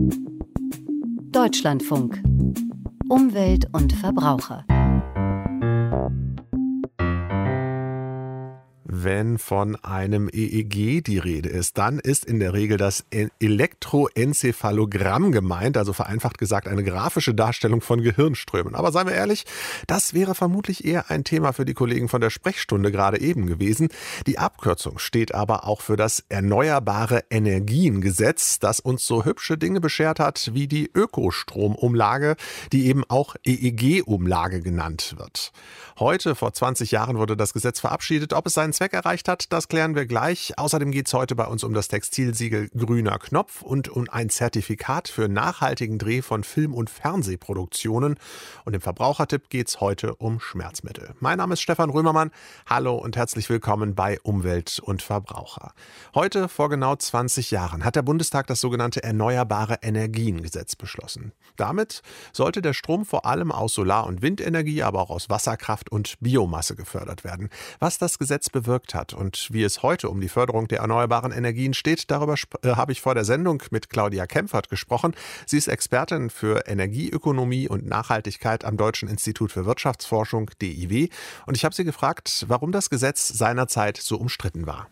Deutschlandfunk. Umwelt und Verbraucher. Wenn von einem EEG die Rede ist, dann ist in der Regel das Elektroenzephalogramm gemeint, also vereinfacht gesagt eine grafische Darstellung von Gehirnströmen. Aber seien wir ehrlich, das wäre vermutlich eher ein Thema für die Kollegen von der Sprechstunde gerade eben gewesen. Die Abkürzung steht aber auch für das Erneuerbare Energiengesetz, das uns so hübsche Dinge beschert hat wie die Ökostromumlage, die eben auch EEG-Umlage genannt wird. Heute, vor 20 Jahren, wurde das Gesetz verabschiedet. Ob es seinen Zweck erreicht hat, das klären wir gleich. Außerdem geht es heute bei uns um das Textilsiegel Grüner Knopf und um ein Zertifikat für nachhaltigen Dreh von Film- und Fernsehproduktionen. Und im Verbrauchertipp geht es heute um Schmerzmittel. Mein Name ist Stefan Römermann. Hallo und herzlich willkommen bei Umwelt und Verbraucher. Heute, vor genau 20 Jahren, hat der Bundestag das sogenannte Erneuerbare Energiengesetz beschlossen. Damit sollte der Strom vor allem aus Solar- und Windenergie, aber auch aus Wasserkraft und Biomasse gefördert werden. Was das Gesetz bewirkt hat und wie es heute um die Förderung der erneuerbaren Energien steht, darüber habe ich vor der Sendung mit Claudia Kempfert gesprochen. Sie ist Expertin für Energieökonomie und Nachhaltigkeit am Deutschen Institut für Wirtschaftsforschung, DIW. Und ich habe sie gefragt, warum das Gesetz seinerzeit so umstritten war.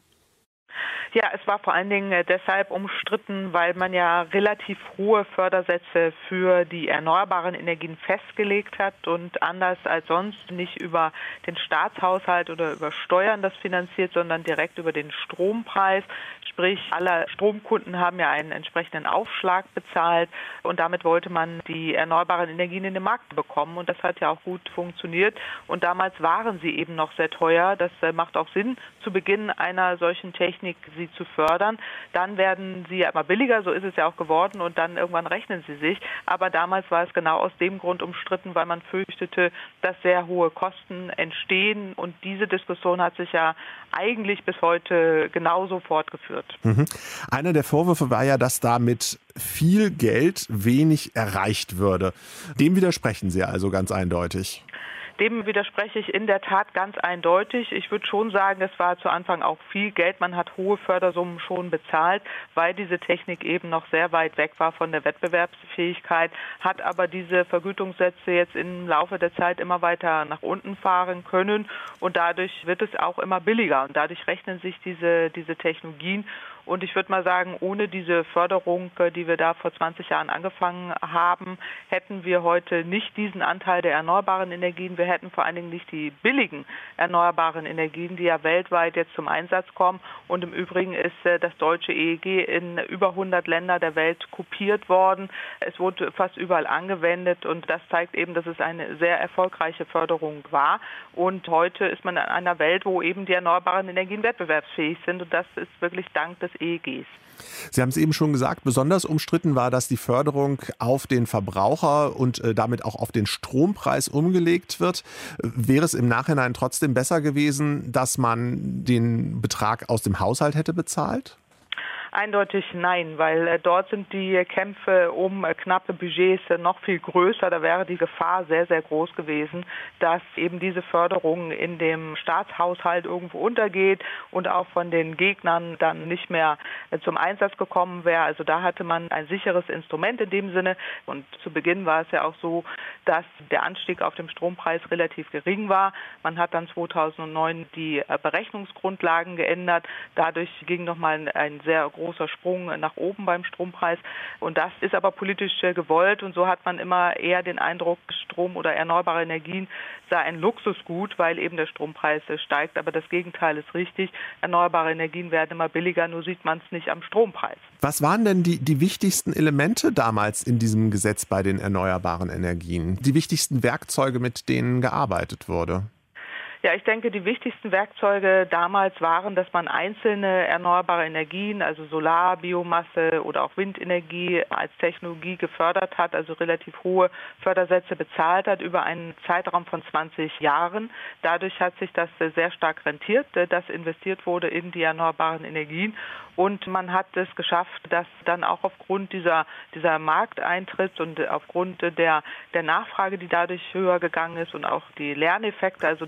Ja, es war vor allen Dingen deshalb umstritten, weil man ja relativ hohe Fördersätze für die erneuerbaren Energien festgelegt hat und anders als sonst nicht über den Staatshaushalt oder über Steuern das finanziert, sondern direkt über den Strompreis. Sprich, alle Stromkunden haben ja einen entsprechenden Aufschlag bezahlt und damit wollte man die erneuerbaren Energien in den Markt bekommen und das hat ja auch gut funktioniert und damals waren sie eben noch sehr teuer. Das macht auch Sinn, zu Beginn einer solchen Technik sie zu fördern. Dann werden sie ja immer billiger, so ist es ja auch geworden und dann irgendwann rechnen sie sich. Aber damals war es genau aus dem Grund umstritten, weil man fürchtete, dass sehr hohe Kosten entstehen und diese Diskussion hat sich ja eigentlich bis heute genauso fortgeführt. Einer der Vorwürfe war ja, dass damit viel Geld wenig erreicht würde. Dem widersprechen Sie also ganz eindeutig. Dem widerspreche ich in der Tat ganz eindeutig. Ich würde schon sagen, es war zu Anfang auch viel Geld. Man hat hohe Fördersummen schon bezahlt, weil diese Technik eben noch sehr weit weg war von der Wettbewerbsfähigkeit, hat aber diese Vergütungssätze jetzt im Laufe der Zeit immer weiter nach unten fahren können und dadurch wird es auch immer billiger und dadurch rechnen sich diese Technologien. Und ich würde mal sagen, ohne diese Förderung, die wir da vor 20 Jahren angefangen haben, hätten wir heute nicht diesen Anteil der erneuerbaren Energien. Wir hätten vor allen Dingen nicht die billigen erneuerbaren Energien, die ja weltweit jetzt zum Einsatz kommen. Und im Übrigen ist das deutsche EEG in über 100 Länder der Welt kopiert worden. Es wurde fast überall angewendet und das zeigt eben, dass es eine sehr erfolgreiche Förderung war. Und heute ist man in einer Welt, wo eben die erneuerbaren Energien wettbewerbsfähig sind und das ist wirklich dank des EEGs. Sie haben es eben schon gesagt, besonders umstritten war, dass die Förderung auf den Verbraucher und damit auch auf den Strompreis umgelegt wird. Wäre es im Nachhinein trotzdem besser gewesen, dass man den Betrag aus dem Haushalt hätte bezahlt? Eindeutig nein, weil dort sind die Kämpfe um knappe Budgets noch viel größer. Da wäre die Gefahr sehr, sehr groß gewesen, dass eben diese Förderung in dem Staatshaushalt irgendwo untergeht und auch von den Gegnern dann nicht mehr zum Einsatz gekommen wäre. Also da hatte man ein sicheres Instrument in dem Sinne. Und zu Beginn war es ja auch so, dass der Anstieg auf dem Strompreis relativ gering war. Man hat dann 2009 die Berechnungsgrundlagen geändert. Dadurch ging nochmal ein sehr großer Sprung nach oben beim Strompreis. Und das ist aber politisch gewollt. Und so hat man immer eher den Eindruck, Strom oder erneuerbare Energien sei ein Luxusgut, weil eben der Strompreis steigt. Aber das Gegenteil ist richtig. Erneuerbare Energien werden immer billiger, nur sieht man es nicht am Strompreis. Was waren denn die wichtigsten Elemente damals in diesem Gesetz bei den erneuerbaren Energien? Die wichtigsten Werkzeuge, mit denen gearbeitet wurde? Ja, ich denke, die wichtigsten Werkzeuge damals waren, dass man einzelne erneuerbare Energien, also Solar, Biomasse oder auch Windenergie als Technologie gefördert hat, also relativ hohe Fördersätze bezahlt hat über einen Zeitraum von 20 Jahren. Dadurch hat sich das sehr stark rentiert, dass investiert wurde in die erneuerbaren Energien. Und man hat es geschafft, dass dann auch aufgrund dieser Markteintritt und aufgrund der Nachfrage, die dadurch höher gegangen ist und auch die Lerneffekte, also dass auch viele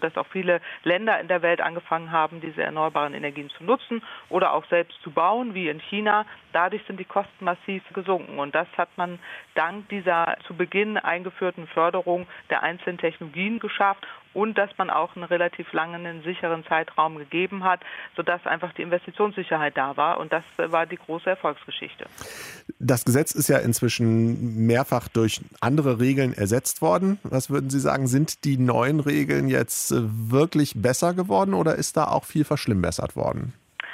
viele Länder in der Welt angefangen haben, diese erneuerbaren Energien zu nutzen oder auch selbst zu bauen, wie in China. Dadurch sind die Kosten massiv gesunken. Und das hat man dank dieser zu Beginn eingeführten Förderung der einzelnen Technologien geschafft und dass man auch einen relativ langen, sicheren Zeitraum gegeben hat, sodass einfach die Investitionssicherheit da war. Und das war die große Erfolgsgeschichte. Das Gesetz ist ja inzwischen mehrfach durch andere Regeln ersetzt worden. Was würden Sie sagen, sind die neuen Regeln jetzt wirklich besser geworden oder ist da auch viel verschlimmbessert worden?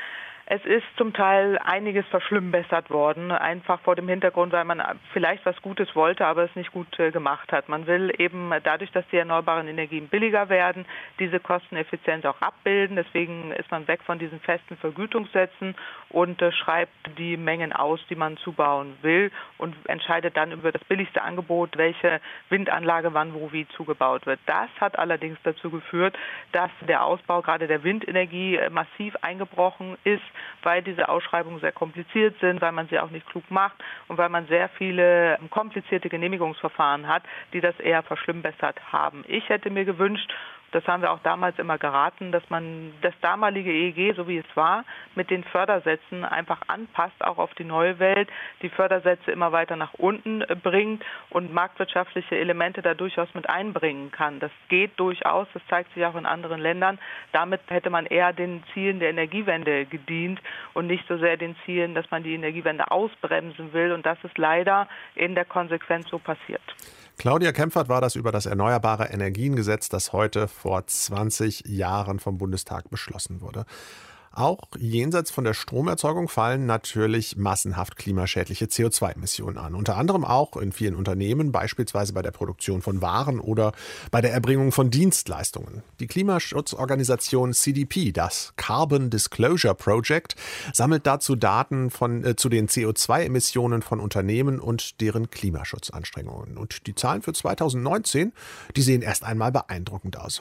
Es ist zum Teil einiges verschlimmbessert worden, einfach vor dem Hintergrund, weil man vielleicht was Gutes wollte, aber es nicht gut gemacht hat. Man will eben dadurch, dass die erneuerbaren Energien billiger werden, diese Kosteneffizienz auch abbilden. Deswegen ist man weg von diesen festen Vergütungssätzen und schreibt die Mengen aus, die man zubauen will und entscheidet dann über das billigste Angebot, welche Windanlage wann wo wie zugebaut wird. Das hat allerdings dazu geführt, dass der Ausbau gerade der Windenergie massiv eingebrochen ist, weil diese Ausschreibungen sehr kompliziert sind, weil man sie auch nicht klug macht und weil man sehr viele komplizierte Genehmigungsverfahren hat, die das eher verschlimmbessert haben. Ich hätte mir gewünscht, das haben wir auch damals immer geraten, dass man das damalige EEG, so wie es war, mit den Fördersätzen einfach anpasst, auch auf die neue Welt, die Fördersätze immer weiter nach unten bringt und marktwirtschaftliche Elemente da durchaus mit einbringen kann. Das geht durchaus, das zeigt sich auch in anderen Ländern. Damit hätte man eher den Zielen der Energiewende gedient und nicht so sehr den Zielen, dass man die Energiewende ausbremsen will. Und das ist leider in der Konsequenz so passiert. Claudia Kempfert war das über das Erneuerbare Energiengesetz, das heute vor 20 Jahren vom Bundestag beschlossen wurde. Auch jenseits von der Stromerzeugung fallen natürlich massenhaft klimaschädliche CO2-Emissionen an. Unter anderem auch in vielen Unternehmen, beispielsweise bei der Produktion von Waren oder bei der Erbringung von Dienstleistungen. Die Klimaschutzorganisation CDP, das Carbon Disclosure Project, sammelt dazu Daten zu den CO2-Emissionen von Unternehmen und deren Klimaschutzanstrengungen. Und die Zahlen für 2019, die sehen erst einmal beeindruckend aus.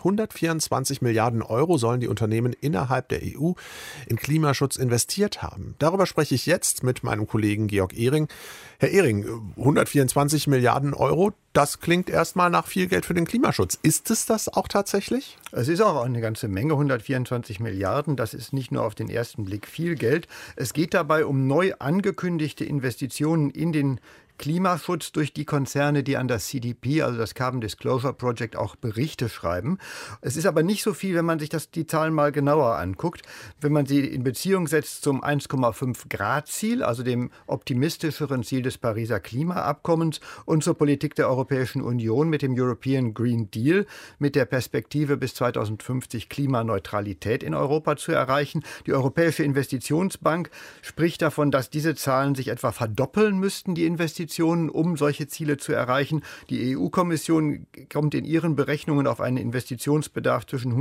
124 Milliarden Euro sollen die Unternehmen innerhalb der EU in Klimaschutz investiert haben. Darüber spreche ich jetzt mit meinem Kollegen Georg Ehring. Herr Ehring, 124 Milliarden Euro, das klingt erstmal nach viel Geld für den Klimaschutz. Ist es das auch tatsächlich? Es ist auch eine ganze Menge, 124 Milliarden. Das ist nicht nur auf den ersten Blick viel Geld. Es geht dabei um neu angekündigte Investitionen in den Klimaschutz durch die Konzerne, die an das CDP, also das Carbon Disclosure Project, auch Berichte schreiben. Es ist aber nicht so viel, wenn man sich die Zahlen mal genauer anguckt. Wenn man sie in Beziehung setzt zum 1,5 Grad Ziel, also dem optimistischeren Ziel des Pariser Klimaabkommens und zur Politik der Europäischen Union mit dem European Green Deal, mit der Perspektive bis 2050 Klimaneutralität in Europa zu erreichen. Die Europäische Investitionsbank spricht davon, dass diese Zahlen sich etwa verdoppeln müssten, die Investitionen, um solche Ziele zu erreichen. Die EU-Kommission kommt in ihren Berechnungen auf einen Investitionsbedarf zwischen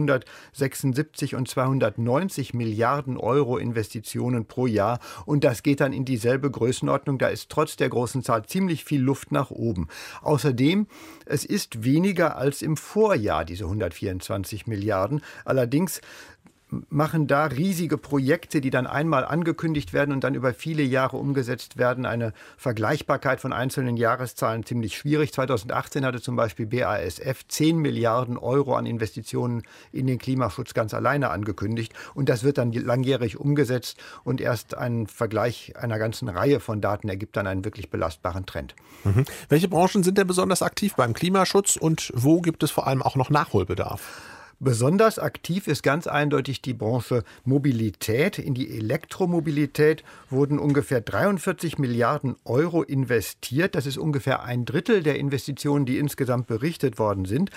176 und 290 Milliarden Euro Investitionen pro Jahr. Und das geht dann in dieselbe Größenordnung. Da ist trotz der großen Zahl ziemlich viel Luft nach oben. Außerdem, es ist weniger als im Vorjahr, diese 124 Milliarden. Allerdings machen da riesige Projekte, die dann einmal angekündigt werden und dann über viele Jahre umgesetzt werden. Eine Vergleichbarkeit von einzelnen Jahreszahlen ziemlich schwierig. 2018 hatte zum Beispiel BASF 10 Milliarden Euro an Investitionen in den Klimaschutz ganz alleine angekündigt. Und das wird dann langjährig umgesetzt und erst ein Vergleich einer ganzen Reihe von Daten ergibt dann einen wirklich belastbaren Trend. Mhm. Welche Branchen sind denn besonders aktiv beim Klimaschutz und wo gibt es vor allem auch noch Nachholbedarf? Besonders aktiv ist ganz eindeutig die Branche Mobilität. In die Elektromobilität wurden ungefähr 43 Milliarden Euro investiert. Das ist ungefähr ein Drittel der Investitionen, die insgesamt berichtet worden sind.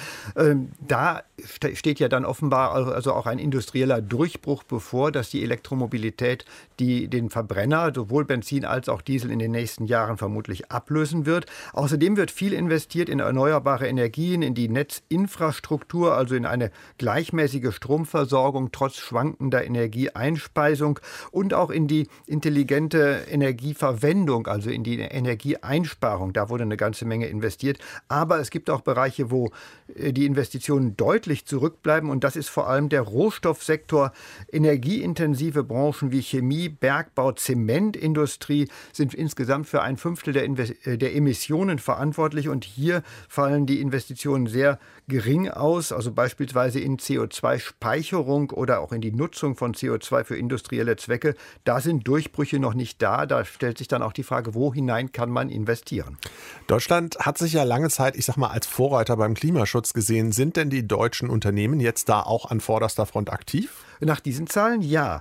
Da steht ja dann offenbar also auch ein industrieller Durchbruch bevor, dass die Elektromobilität den Verbrenner, sowohl Benzin als auch Diesel, in den nächsten Jahren vermutlich ablösen wird. Außerdem wird viel investiert in erneuerbare Energien, in die Netzinfrastruktur, also in eine gleichmäßige Stromversorgung trotz schwankender Energieeinspeisung und auch in die intelligente Energieverwendung, also in die Energieeinsparung. Da wurde eine ganze Menge investiert. Aber es gibt auch Bereiche, wo die Investitionen deutlich zurückbleiben und das ist vor allem der Rohstoffsektor. Energieintensive Branchen wie Chemie, Bergbau, Zementindustrie sind insgesamt für ein Fünftel der Emissionen verantwortlich und hier fallen die Investitionen sehr gering aus, also beispielsweise in CO2-Speicherung oder auch in die Nutzung von CO2 für industrielle Zwecke, da sind Durchbrüche noch nicht da. Da stellt sich dann auch die Frage, wo hinein kann man investieren? Deutschland hat sich ja lange Zeit, ich sag mal, als Vorreiter beim Klimaschutz gesehen. Sind denn die deutschen Unternehmen jetzt da auch an vorderster Front aktiv? Nach diesen Zahlen ja.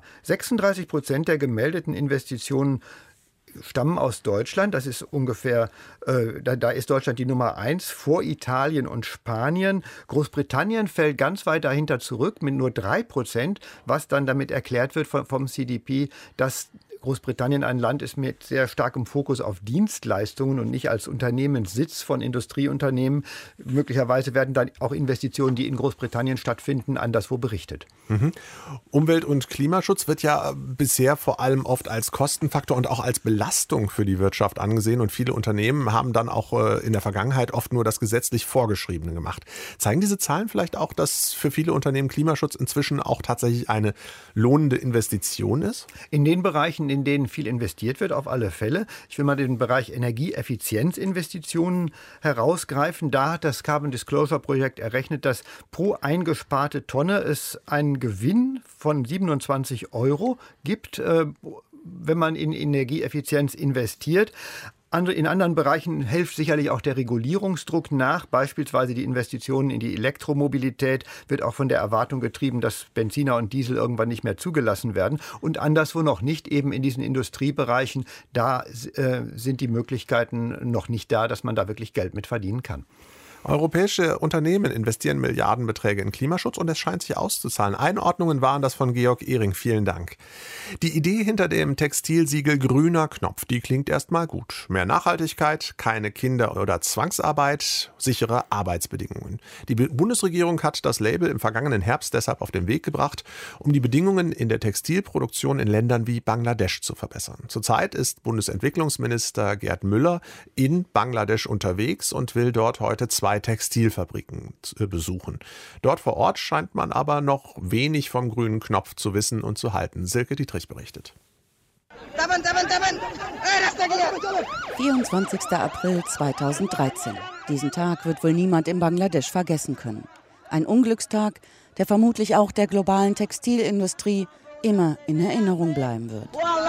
36% der gemeldeten Investitionen stammen aus Deutschland. Das ist ungefähr, da ist Deutschland die Nummer 1 vor Italien und Spanien. Großbritannien fällt ganz weit dahinter zurück mit nur 3%, was dann damit erklärt wird vom CDP, dass Großbritannien ein Land ist mit sehr starkem Fokus auf Dienstleistungen und nicht als Unternehmenssitz von Industrieunternehmen. Möglicherweise werden dann auch Investitionen, die in Großbritannien stattfinden, anderswo berichtet. Umwelt- und Klimaschutz wird ja bisher vor allem oft als Kostenfaktor und auch als Belastung für die Wirtschaft angesehen. Und viele Unternehmen haben dann auch in der Vergangenheit oft nur das gesetzlich Vorgeschriebene gemacht. Zeigen diese Zahlen vielleicht auch, dass für viele Unternehmen Klimaschutz inzwischen auch tatsächlich eine lohnende Investition ist? In den Bereichen, in denen viel investiert wird, auf alle Fälle. Ich will mal den Bereich Energieeffizienzinvestitionen herausgreifen. Da hat das Carbon Disclosure Projekt errechnet, dass pro eingesparte Tonne es einen Gewinn von 27 € gibt, wenn man in Energieeffizienz investiert. In anderen Bereichen hilft sicherlich auch der Regulierungsdruck nach. Beispielsweise die Investitionen in die Elektromobilität wird auch von der Erwartung getrieben, dass Benziner und Diesel irgendwann nicht mehr zugelassen werden. Und anderswo noch nicht, eben in diesen Industriebereichen, da sind die Möglichkeiten noch nicht da, dass man da wirklich Geld mit verdienen kann. Europäische Unternehmen investieren Milliardenbeträge in Klimaschutz und es scheint sich auszuzahlen. Einordnungen waren das von Georg Ehring. Vielen Dank. Die Idee hinter dem Textilsiegel Grüner Knopf, die klingt erstmal gut. Mehr Nachhaltigkeit, keine Kinder- oder Zwangsarbeit, sichere Arbeitsbedingungen. Die Bundesregierung hat das Label im vergangenen Herbst deshalb auf den Weg gebracht, um die Bedingungen in der Textilproduktion in Ländern wie Bangladesch zu verbessern. Zurzeit ist Bundesentwicklungsminister Gerd Müller in Bangladesch unterwegs und will dort heute 2 Textilfabriken besuchen. Dort vor Ort scheint man aber noch wenig vom grünen Knopf zu wissen und zu halten. Silke Dietrich berichtet. 24. April 2013. Diesen Tag wird wohl niemand in Bangladesch vergessen können. Ein Unglückstag, der vermutlich auch der globalen Textilindustrie immer in Erinnerung bleiben wird.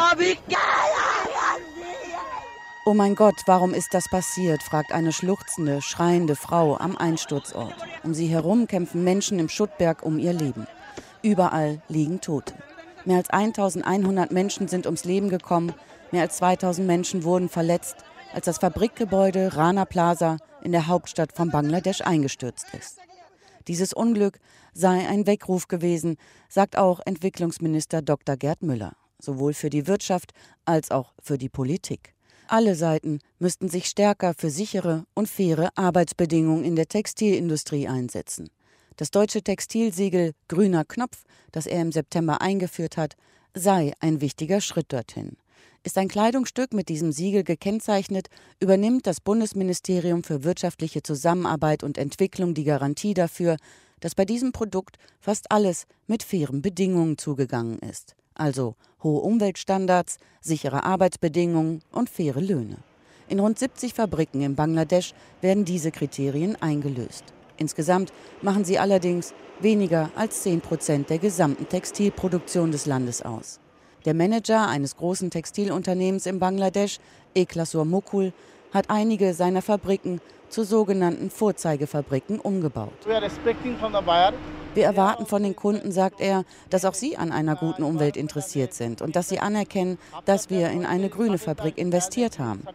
Oh mein Gott, warum ist das passiert, fragt eine schluchzende, schreiende Frau am Einsturzort. Um sie herum kämpfen Menschen im Schuttberg um ihr Leben. Überall liegen Tote. Mehr als 1100 Menschen sind ums Leben gekommen, mehr als 2000 Menschen wurden verletzt, als das Fabrikgebäude Rana Plaza in der Hauptstadt von Bangladesch eingestürzt ist. Dieses Unglück sei ein Weckruf gewesen, sagt auch Entwicklungsminister Dr. Gerd Müller, sowohl für die Wirtschaft als auch für die Politik. Alle Seiten müssten sich stärker für sichere und faire Arbeitsbedingungen in der Textilindustrie einsetzen. Das deutsche Textilsiegel Grüner Knopf, das er im September eingeführt hat, sei ein wichtiger Schritt dorthin. Ist ein Kleidungsstück mit diesem Siegel gekennzeichnet, übernimmt das Bundesministerium für wirtschaftliche Zusammenarbeit und Entwicklung die Garantie dafür, dass bei diesem Produkt fast alles mit fairen Bedingungen zugegangen ist. Also hohe Umweltstandards, sichere Arbeitsbedingungen und faire Löhne. In rund 70 Fabriken in Bangladesch werden diese Kriterien eingelöst. Insgesamt machen sie allerdings weniger als 10% der gesamten Textilproduktion des Landes aus. Der Manager eines großen Textilunternehmens in Bangladesch, Eklasur Mukul, hat einige seiner Fabriken zu sogenannten Vorzeigefabriken umgebaut. Wir erwarten von den Kunden, sagt er, dass auch sie an einer guten Umwelt interessiert sind und dass sie anerkennen, dass wir in eine grüne Fabrik investiert haben.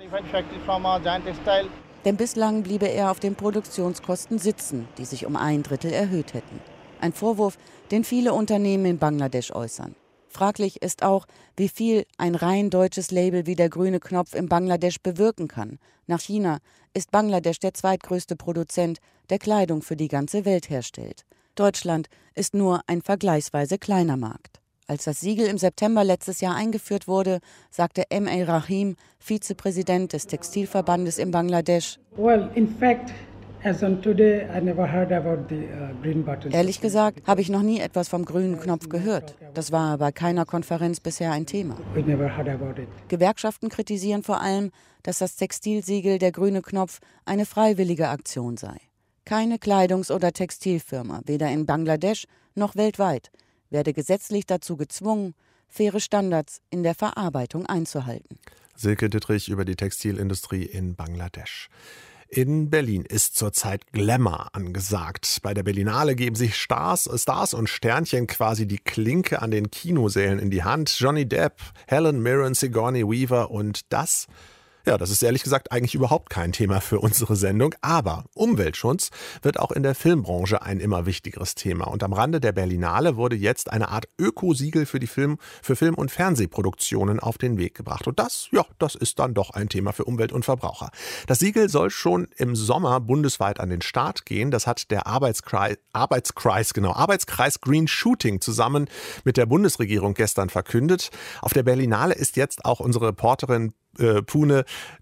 Denn bislang bliebe er auf den Produktionskosten sitzen, die sich um 1/3 erhöht hätten. Ein Vorwurf, den viele Unternehmen in Bangladesch äußern. Fraglich ist auch, wie viel ein rein deutsches Label wie der grüne Knopf in Bangladesch bewirken kann. Nach China ist Bangladesch der zweitgrößte Produzent, der Kleidung für die ganze Welt herstellt. Deutschland ist nur ein vergleichsweise kleiner Markt. Als das Siegel im September letztes Jahr eingeführt wurde, sagte M.A. Rahim, Vizepräsident des Textilverbandes in Bangladesch: Ehrlich gesagt habe ich noch nie etwas vom grünen Knopf gehört. Das war bei keiner Konferenz bisher ein Thema. Gewerkschaften kritisieren vor allem, dass das Textilsiegel der grüne Knopf eine freiwillige Aktion sei. Keine Kleidungs- oder Textilfirma, weder in Bangladesch noch weltweit, werde gesetzlich dazu gezwungen, faire Standards in der Verarbeitung einzuhalten. Silke Dittrich über die Textilindustrie in Bangladesch. In Berlin ist zurzeit Glamour angesagt. Bei der Berlinale geben sich Stars und Sternchen quasi die Klinke an den Kinosälen in die Hand. Johnny Depp, Helen Mirren, Sigourney Weaver und das ist ehrlich gesagt eigentlich überhaupt kein Thema für unsere Sendung. Aber Umweltschutz wird auch in der Filmbranche ein immer wichtigeres Thema. Und am Rande der Berlinale wurde jetzt eine Art Ökosiegel für Film- und Fernsehproduktionen auf den Weg gebracht. Und das ist dann doch ein Thema für Umwelt und Verbraucher. Das Siegel soll schon im Sommer bundesweit an den Start gehen. Das hat der Arbeitskreis Green Shooting zusammen mit der Bundesregierung gestern verkündet. Auf der Berlinale ist jetzt auch unsere Reporterin Pune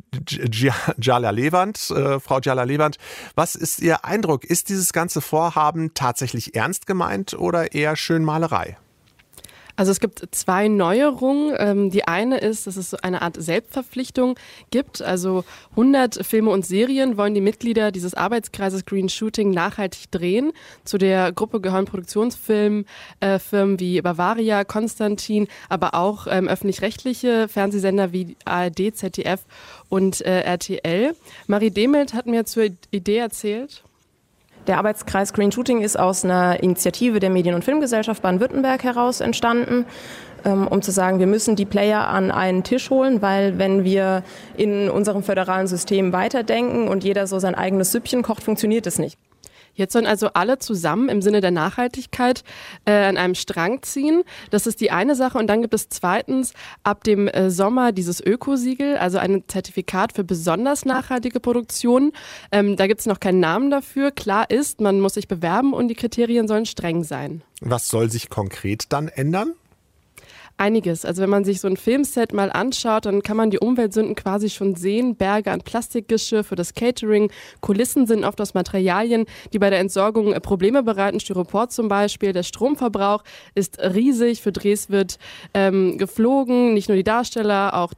Jalal-Levant. Frau Jalal-Levant, was ist Ihr Eindruck? Ist dieses ganze Vorhaben tatsächlich ernst gemeint oder eher Schönmalerei? Also es gibt zwei Neuerungen. Die eine ist, dass es so eine Art Selbstverpflichtung gibt. Also 100 Filme und Serien wollen die Mitglieder dieses Arbeitskreises Green Shooting nachhaltig drehen. Zu der Gruppe gehören Produktionsfirmen wie Bavaria, Konstantin, aber auch öffentlich-rechtliche Fernsehsender wie ARD, ZDF und RTL. Marie Demelt hat mir zur Idee erzählt. Der Arbeitskreis Green Shooting ist aus einer Initiative der Medien- und Filmgesellschaft Baden-Württemberg heraus entstanden, um zu sagen, wir müssen die Player an einen Tisch holen, weil wenn wir in unserem föderalen System weiterdenken und jeder so sein eigenes Süppchen kocht, funktioniert es nicht. Jetzt sollen also alle zusammen im Sinne der Nachhaltigkeit an einem Strang ziehen. Das ist die eine Sache. Und dann gibt es zweitens ab dem Sommer dieses Ökosiegel, also ein Zertifikat für besonders nachhaltige Produktionen. Da gibt es noch keinen Namen dafür. Klar ist, man muss sich bewerben und die Kriterien sollen streng sein. Was soll sich konkret dann ändern? Einiges. Also wenn man sich so ein Filmset mal anschaut, dann kann man die Umweltsünden quasi schon sehen. Berge an Plastikgeschirr für das Catering, Kulissen sind oft aus Materialien, die bei der Entsorgung Probleme bereiten, Styropor zum Beispiel. Der Stromverbrauch ist riesig, für Drehs wird geflogen, nicht nur die Darsteller, auch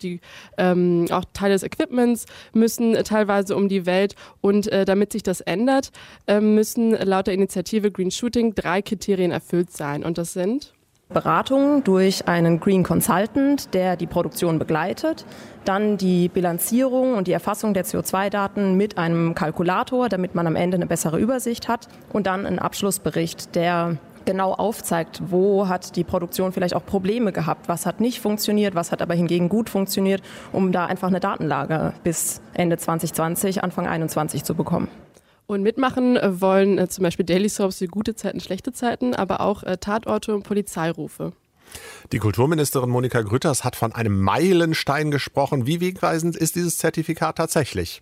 Teile des Equipments müssen teilweise um die Welt. Und damit sich das ändert, müssen laut der Initiative Green Shooting 3 Kriterien erfüllt sein. Und das sind: Beratung durch einen Green Consultant, der die Produktion begleitet. Dann die Bilanzierung und die Erfassung der CO2-Daten mit einem Kalkulator, damit man am Ende eine bessere Übersicht hat. Und dann ein Abschlussbericht, der genau aufzeigt, wo hat die Produktion vielleicht auch Probleme gehabt, was hat nicht funktioniert, was hat aber hingegen gut funktioniert, um da einfach eine Datenlage bis Ende 2020, Anfang 2021 zu bekommen. Und mitmachen wollen zum Beispiel Daily Soaps wie Gute Zeiten, Schlechte Zeiten, aber auch Tatorte und Polizeirufe. Die Kulturministerin Monika Grütters hat von einem Meilenstein gesprochen. Wie wegweisend ist dieses Zertifikat tatsächlich?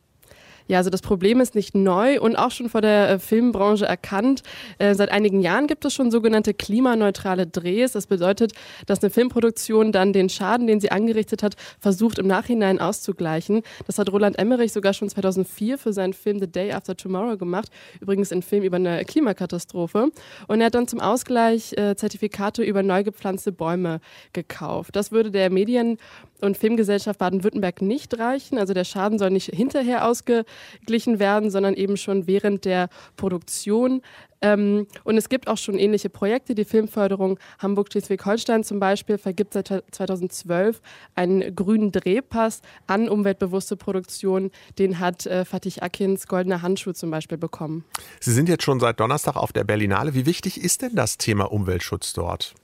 Ja, also das Problem ist nicht neu und auch schon vor der Filmbranche erkannt. Seit einigen Jahren gibt es schon sogenannte klimaneutrale Drehs. Das bedeutet, dass eine Filmproduktion dann den Schaden, den sie angerichtet hat, versucht im Nachhinein auszugleichen. Das hat Roland Emmerich sogar schon 2004 für seinen Film The Day After Tomorrow gemacht. Übrigens ein Film über eine Klimakatastrophe. Und er hat dann zum Ausgleich Zertifikate über neu gepflanzte Bäume gekauft. Das würde der Medien- und Filmgesellschaft Baden-Württemberg nicht reichen. Also der Schaden soll nicht hinterher ausgeglichen werden, sondern eben schon während der Produktion. Und es gibt auch schon ähnliche Projekte. Die Filmförderung Hamburg-Schleswig-Holstein zum Beispiel vergibt seit 2012 einen grünen Drehpass an umweltbewusste Produktionen. Den hat Fatih Akins Goldener Handschuh zum Beispiel bekommen. Sie sind jetzt schon seit Donnerstag auf der Berlinale. Wie wichtig ist denn das Thema Umweltschutz dort?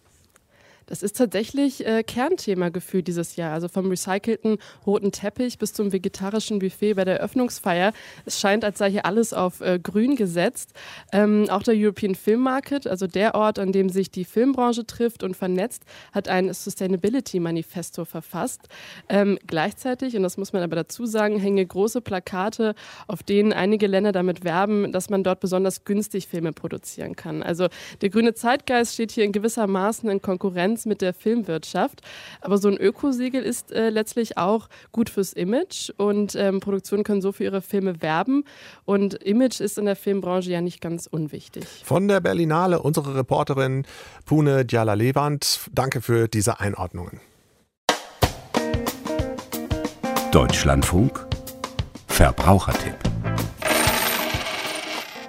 Das ist tatsächlich Kernthema gefühlt dieses Jahr. Also vom recycelten roten Teppich bis zum vegetarischen Buffet bei der Eröffnungsfeier. Es scheint, als sei hier alles auf grün gesetzt. Auch der European Film Market, also der Ort, an dem sich die Filmbranche trifft und vernetzt, hat ein Sustainability-Manifesto verfasst. Gleichzeitig, und das muss man aber dazu sagen, hängen große Plakate, auf denen einige Länder damit werben, dass man dort besonders günstig Filme produzieren kann. Also der grüne Zeitgeist steht hier in gewissermaßen in Konkurrenz mit der Filmwirtschaft. Aber so ein Ökosiegel ist letztlich auch gut fürs Image und Produktionen können so für ihre Filme werben. Und Image ist in der Filmbranche ja nicht ganz unwichtig. Von der Berlinale unsere Reporterin Pune Jalal-Levant. Danke für diese Einordnungen. Deutschlandfunk Verbrauchertipp.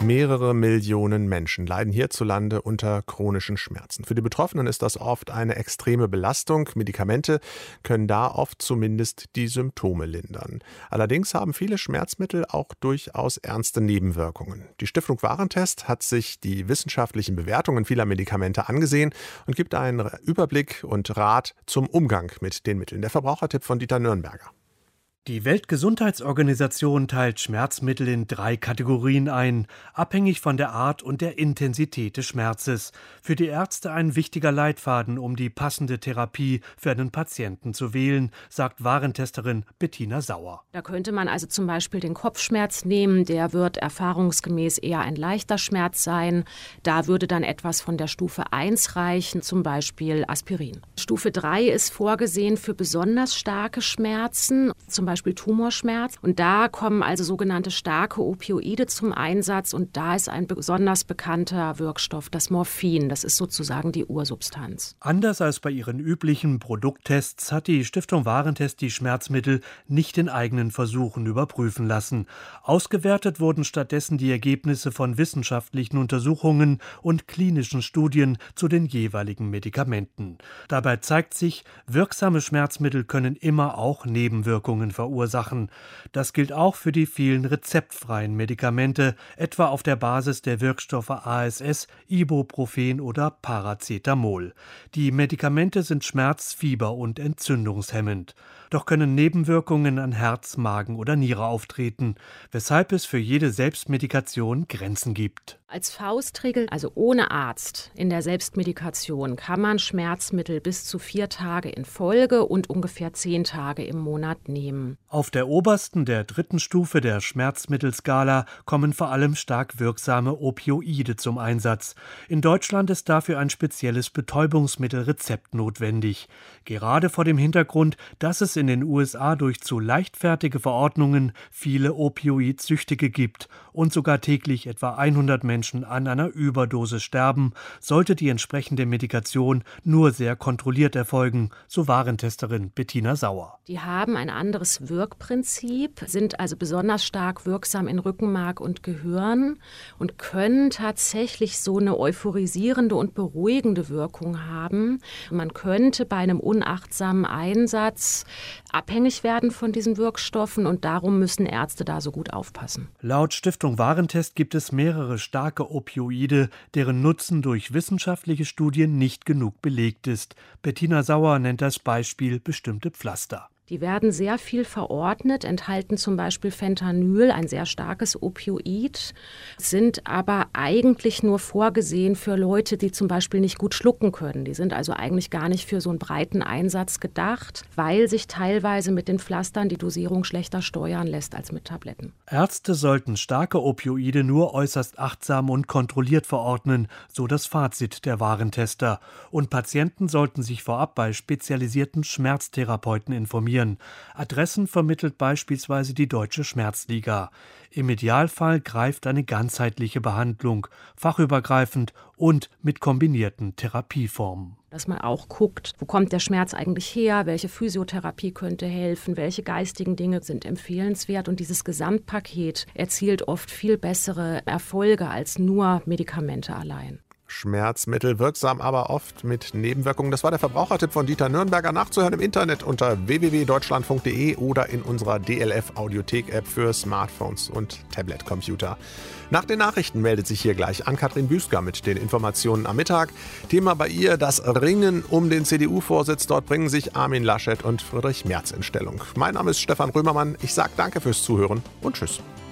Mehrere Millionen Menschen leiden hierzulande unter chronischen Schmerzen. Für die Betroffenen ist das oft eine extreme Belastung. Medikamente können da oft zumindest die Symptome lindern. Allerdings haben viele Schmerzmittel auch durchaus ernste Nebenwirkungen. Die Stiftung Warentest hat sich die wissenschaftlichen Bewertungen vieler Medikamente angesehen und gibt einen Überblick und Rat zum Umgang mit den Mitteln. Der Verbrauchertipp von Dieter Nürnberger. Die Weltgesundheitsorganisation teilt Schmerzmittel in 3 Kategorien ein, abhängig von der Art und der Intensität des Schmerzes. Für die Ärzte ein wichtiger Leitfaden, um die passende Therapie für einen Patienten zu wählen, sagt Warentesterin Bettina Sauer. Da könnte man also zum Beispiel den Kopfschmerz nehmen, der wird erfahrungsgemäß eher ein leichter Schmerz sein. Da würde dann etwas von der Stufe 1 reichen, zum Beispiel Aspirin. Stufe 3 ist vorgesehen für besonders starke Schmerzen, zum Beispiel Tumorschmerz. Und da kommen also sogenannte starke Opioide zum Einsatz. Und da ist ein besonders bekannter Wirkstoff, das Morphin. Das ist sozusagen die Ursubstanz. Anders als bei ihren üblichen Produkttests hat die Stiftung Warentest die Schmerzmittel nicht in eigenen Versuchen überprüfen lassen. Ausgewertet wurden stattdessen die Ergebnisse von wissenschaftlichen Untersuchungen und klinischen Studien zu den jeweiligen Medikamenten. Dabei zeigt sich, wirksame Schmerzmittel können immer auch Nebenwirkungen verursachen. Das gilt auch für die vielen rezeptfreien Medikamente, etwa auf der Basis der Wirkstoffe ASS, Ibuprofen oder Paracetamol. Die Medikamente sind schmerz-, fieber- und entzündungshemmend. Doch können Nebenwirkungen an Herz, Magen oder Niere auftreten, weshalb es für jede Selbstmedikation Grenzen gibt. Als Faustregel, also ohne Arzt, in der Selbstmedikation kann man Schmerzmittel bis zu 4 Tage in Folge und ungefähr 10 Tage im Monat nehmen. Auf der obersten, der 3. Stufe der Schmerzmittelskala kommen vor allem stark wirksame Opioide zum Einsatz. In Deutschland ist dafür ein spezielles Betäubungsmittelrezept notwendig. Gerade vor dem Hintergrund, dass es in den USA durch zu leichtfertige Verordnungen viele Opioidsüchtige gibt und sogar täglich etwa 100 Menschen an einer Überdosis sterben, sollte die entsprechende Medikation nur sehr kontrolliert erfolgen, so Warentesterin Bettina Sauer. Die haben ein anderes Wirkprinzip, sind also besonders stark wirksam in Rückenmark und Gehirn und können tatsächlich so eine euphorisierende und beruhigende Wirkung haben. Man könnte bei einem unachtsamen Einsatz abhängig werden von diesen Wirkstoffen und darum müssen Ärzte da so gut aufpassen. Laut Stiftung Warentest gibt es mehrere starke Opioide, deren Nutzen durch wissenschaftliche Studien nicht genug belegt ist. Bettina Sauer nennt als Beispiel bestimmte Pflaster. Die werden sehr viel verordnet, enthalten zum Beispiel Fentanyl, ein sehr starkes Opioid, sind aber eigentlich nur vorgesehen für Leute, die zum Beispiel nicht gut schlucken können. Die sind also eigentlich gar nicht für so einen breiten Einsatz gedacht, weil sich teilweise mit den Pflastern die Dosierung schlechter steuern lässt als mit Tabletten. Ärzte sollten starke Opioide nur äußerst achtsam und kontrolliert verordnen, so das Fazit der Warentester. Und Patienten sollten sich vorab bei spezialisierten Schmerztherapeuten informieren. Adressen vermittelt beispielsweise die Deutsche Schmerzliga. Im Idealfall greift eine ganzheitliche Behandlung, fachübergreifend und mit kombinierten Therapieformen. Dass man auch guckt, wo kommt der Schmerz eigentlich her, welche Physiotherapie könnte helfen, welche geistigen Dinge sind empfehlenswert. Und dieses Gesamtpaket erzielt oft viel bessere Erfolge als nur Medikamente allein. Schmerzmittel wirksam, aber oft mit Nebenwirkungen. Das war der Verbrauchertipp von Dieter Nürnberger, nachzuhören im Internet unter www.deutschlandfunk.de oder in unserer DLF-Audiothek-App für Smartphones und Tablet-Computer. Nach den Nachrichten meldet sich hier gleich Ann-Kathrin Büsker mit den Informationen am Mittag. Thema bei ihr das Ringen um den CDU-Vorsitz. Dort bringen sich Armin Laschet und Friedrich Merz in Stellung. Mein Name ist Stefan Römermann. Ich sage danke fürs Zuhören und tschüss.